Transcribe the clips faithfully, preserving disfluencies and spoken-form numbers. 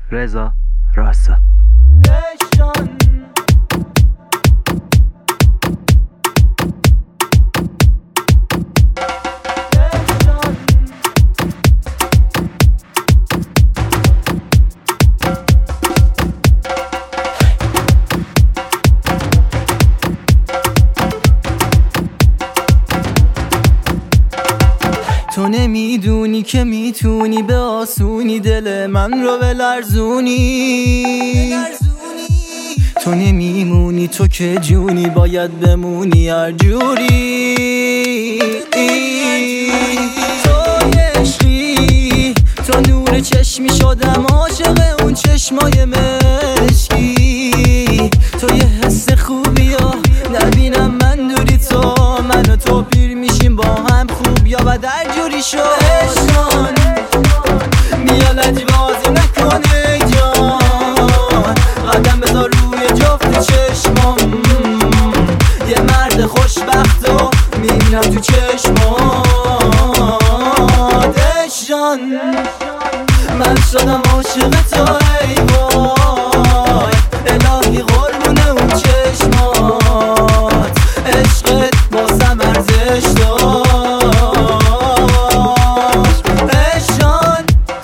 رضا راستا. تو نمیدونی که میتونی به آسونی دل من رو بلرزونی. تو نمیمونی، تو که جونی باید بمونی هر جوری. تو عشقی، تو نور چشمی شدم عاشق اون چشمای مشکی. تو یه حس خوبی ها نبینم من دوری، تو من و تو پیر میشیم با هم خوب یا بد هر جوری شد. عشقان بیا لجبازی نکنه جان، قدم بذار روی جفت چشمام. یه مرد خوشبخت و میبینم تو چشمات. عشقان من شدم عاشق تو ای وای، الهی قربونه اون چشمات. عشقت بازم ارزش داشت. عشقان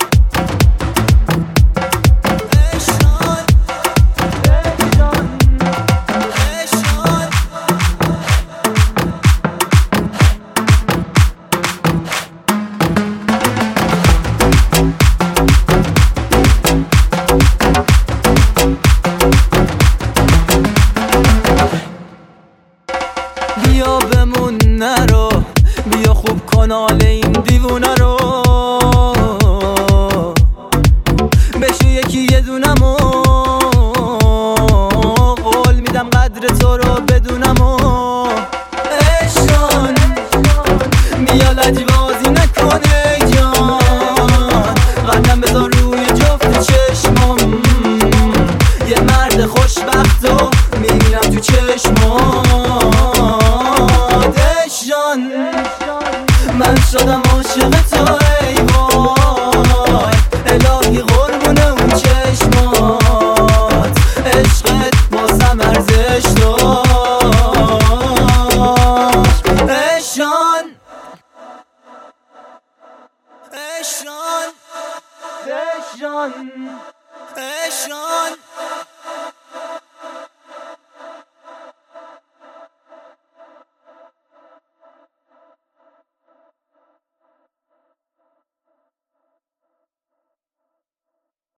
عشقان عشقان بیا بمون نرو، بیا خوب کن حال این دیوونه رو. بشو یکی یه دونم و قول میدم قدر تو رو بدونم و. عشقان بیا لجبازی نکنه جان، قدم بذار روی جفت چشمام. یه مرد خوشبخت و میبینم تو چشمات. عشقان من شدم عاشق تو ای وای، الهی قربونه اون چشمات. عشقت بازم ارزش داشت. عشقان عشقان عشقان عشقان